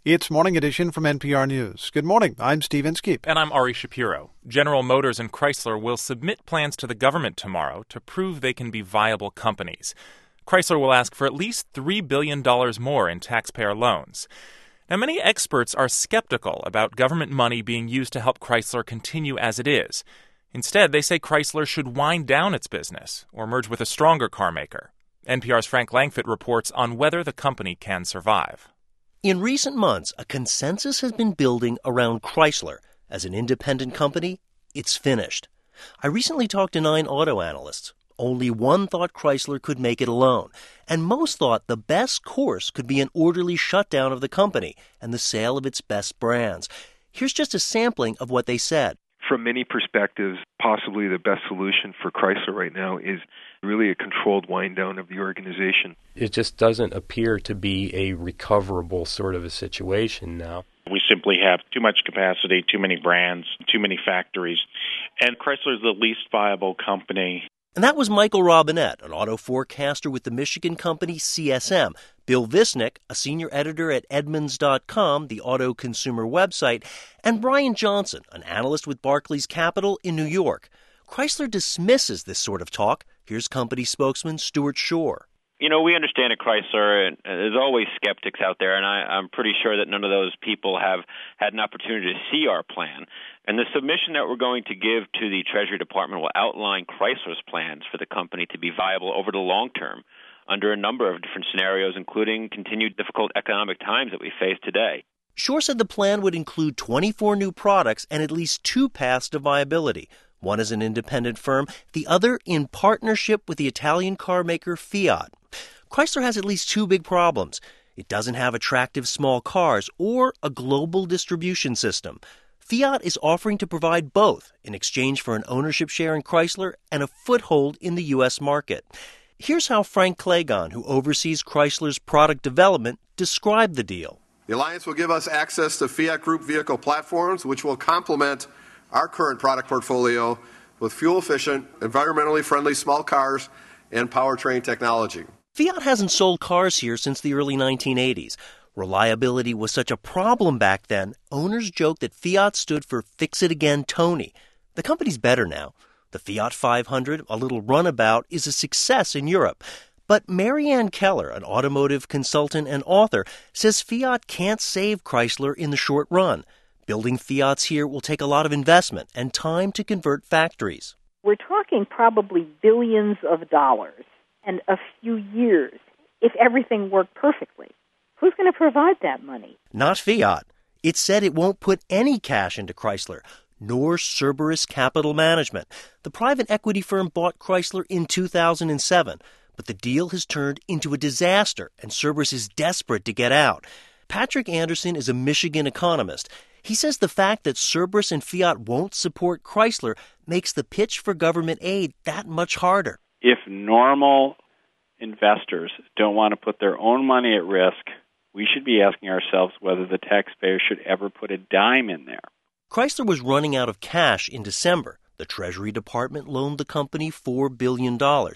It's Morning Edition from NPR News. Good morning. I'm Steve Inskeep. And I'm Ari Shapiro. General Motors and Chrysler will submit plans to the government tomorrow to prove they can be viable companies. Chrysler will ask for at least $3 billion more in taxpayer loans. Now, many experts are skeptical about government money being used to help Chrysler continue as it is. Instead, they say Chrysler should wind down its business or merge with a stronger car maker. NPR's Frank Langfitt reports on whether the company can survive. In recent months, a consensus has been building around Chrysler. As an independent company, it's finished. I recently talked to 9 auto analysts. Only one thought Chrysler could make it alone, and most thought the best course could be an orderly shutdown of the company and the sale of its best brands. Here's just a sampling of what they said. From many perspectives, possibly the best solution for Chrysler right now is really a controlled wind down of the organization. It just doesn't appear to be a recoverable sort of a situation now. We simply have too much capacity, too many brands, too many factories, and Chrysler is the least viable company. And that was Michael Robinette, an auto forecaster with the Michigan company CSM. Bill Visnick, a senior editor at Edmunds.com, the auto consumer website, and Brian Johnson, an analyst with Barclays Capital in New York. Chrysler dismisses this sort of talk. Here's company spokesman Stuart Shore. You know, we understand at Chrysler, and there's always skeptics out there, and I'm pretty sure that none of those people have had an opportunity to see our plan. And the submission that we're going to give to the Treasury Department will outline Chrysler's plans for the company to be viable over the long term under a number of different scenarios, including continued difficult economic times that we face today. Shore said the plan would include 24 new products and at least 2 paths to viability. One as an independent firm, the other in partnership with the Italian car maker Fiat. Chrysler has at least 2 big problems. It doesn't have attractive small cars or a global distribution system. Fiat is offering to provide both in exchange for an ownership share in Chrysler and a foothold in the U.S. market. Here's how Frank Claygon, who oversees Chrysler's product development, described the deal. The alliance will give us access to Fiat Group vehicle platforms, which will complement our current product portfolio with fuel-efficient, environmentally friendly small cars and powertrain technology. Fiat hasn't sold cars here since the early 1980s. Reliability was such a problem back then, owners joked that Fiat stood for Fix It Again Tony. The company's better now. The Fiat 500, a little runabout, is a success in Europe. But Marianne Keller, an automotive consultant and author, says Fiat can't save Chrysler in the short run. Building Fiats here will take a lot of investment and time to convert factories. We're talking probably billions of dollars and a few years if everything worked perfectly. Who's going to provide that money? Not Fiat. It said it won't put any cash into Chrysler, nor Cerberus Capital Management. The private equity firm bought Chrysler in 2007, but the deal has turned into a disaster, and Cerberus is desperate to get out. Patrick Anderson is a Michigan economist. He says the fact that Cerberus and Fiat won't support Chrysler makes the pitch for government aid that much harder. If normal investors don't want to put their own money at risk, we should be asking ourselves whether the taxpayer should ever put a dime in there. Chrysler was running out of cash in December. The Treasury Department loaned the company $4 billion.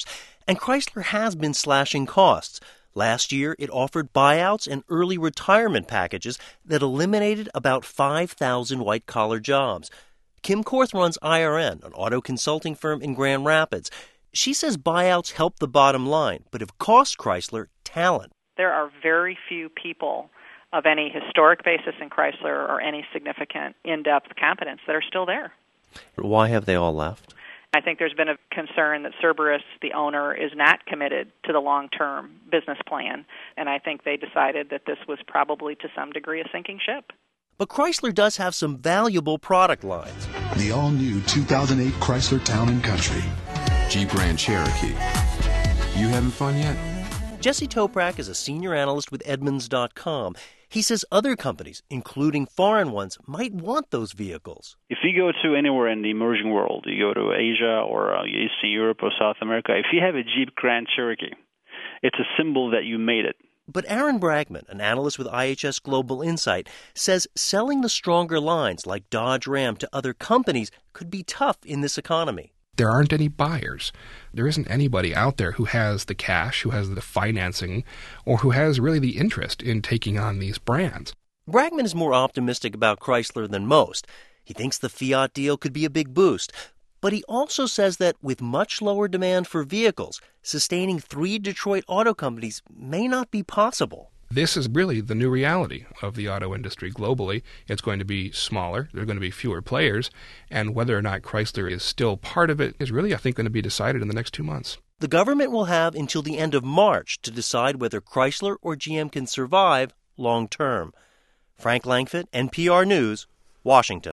And Chrysler has been slashing costs. Last year, it offered buyouts and early retirement packages that eliminated about 5,000 white-collar jobs. Kim Korth runs IRN, an auto consulting firm in Grand Rapids. She says buyouts help the bottom line, but have cost Chrysler talent. There are very few people of any historic basis in Chrysler or any significant in-depth competence that are still there. Why have they all left? I think there's been a concern that Cerberus, the owner, is not committed to the long-term business plan, and I think they decided that this was probably to some degree a sinking ship. But Chrysler does have some valuable product lines. The all-new 2008 Chrysler Town & Country. Jeep Grand Cherokee. You having fun yet? Jesse Toprak is a senior analyst with Edmunds.com. He says other companies, including foreign ones, might want those vehicles. If you go to anywhere in the emerging world, you go to Asia or Eastern Europe or South America, if you have a Jeep Grand Cherokee, it's a symbol that you made it. But Aaron Bragman, an analyst with IHS Global Insight, says selling the stronger lines like Dodge Ram to other companies could be tough in this economy. There aren't any buyers. There isn't anybody out there who has the cash, who has the financing, or who has really the interest in taking on these brands. Bragman is more optimistic about Chrysler than most. He thinks the Fiat deal could be a big boost. But he also says that with much lower demand for vehicles, sustaining 3 Detroit auto companies may not be possible. This is really the new reality of the auto industry globally. It's going to be smaller. There are going to be fewer players. And whether or not Chrysler is still part of it is really, I think, going to be decided in the next 2 months. The government will have until the end of March to decide whether Chrysler or GM can survive long term. Frank Langfitt, NPR News, Washington.